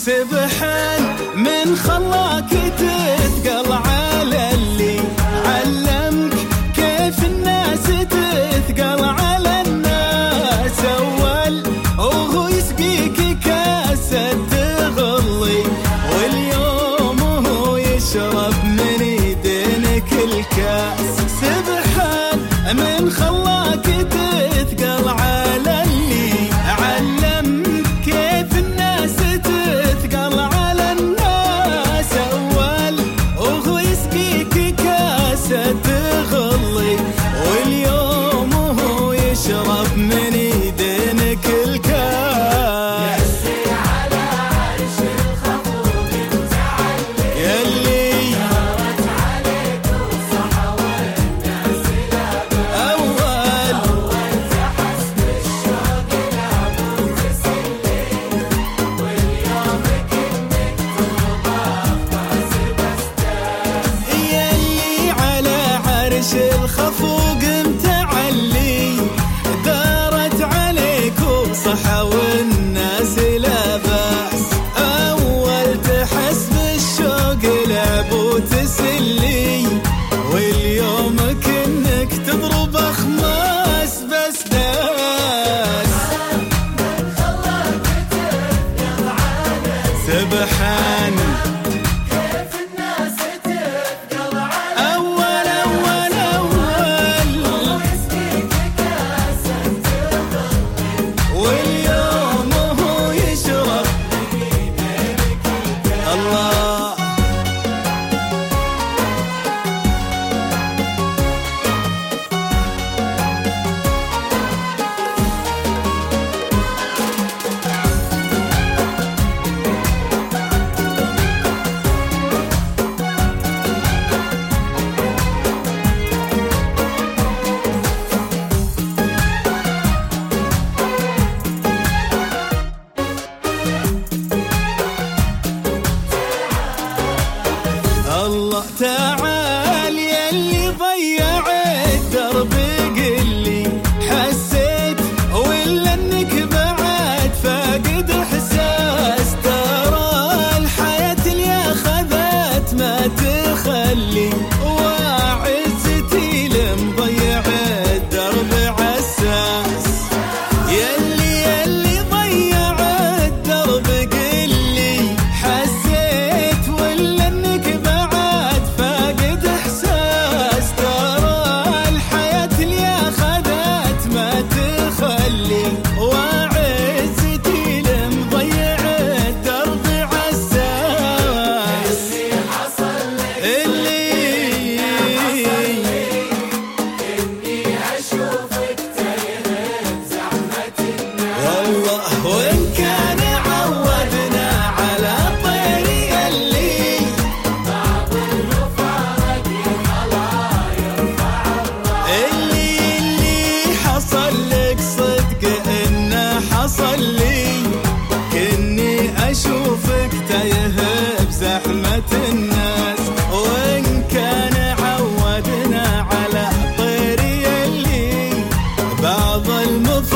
سبحان من خلاك تثقل على اللي علمك كيف الناس تثقل على الناس. أول وهو يسقيك كاسة تغلي، واليوم هو يشرب من يدينك الكاس. سبحان من خلاك تثقل على اللي علمك كيف الناس تثقل على الناس. أول وهو يسقيك كاسة تغلي، واليوم هو يشرب من يدينك الكاس. يسري على عرش الخفوق متعلي، يلي دارت عليك وصحوى الناس لابا. أول تحس بالشوق لابو تسلي، واليوم كنك تربى طاس بستاس. يلي على عرش الخفوق متعلي، دارت عليك وصحوى الناس لا بأس. أول تحس بالشوق لعب وتسلي، واليوم كنك تضرب أخماس بس داس. سبحان كيف الناس تثقل على أول ويسقيك كاسة تغلي، واليوم هو يشرب الله. الله تعال يلي ضيع الدرب، قلي حسيت ولا انك بعد فاقد احساس. ترى الحياة اللي اخذت ما تخلي، وعزتي لمضيع الدرب عساس. يلي ضيع الدرب قلي حسيت ولا انك بعد فاقد احساس. ترى الحياة اللي اخذت ما تخلي، وعزتي لمضيع الدرب عساس. اللي حصل لك اللي إني أشوفك تايه بزحمة الناس. والله وإن كان عودنا على طير اللي بعض المفارق يخلى يرفع الراس. اللي حصل لك صدق إنه حصل لي، كني أشوفك تايه بزحمة الناس. وإن كان عودنا على طير اللي بعض المفارق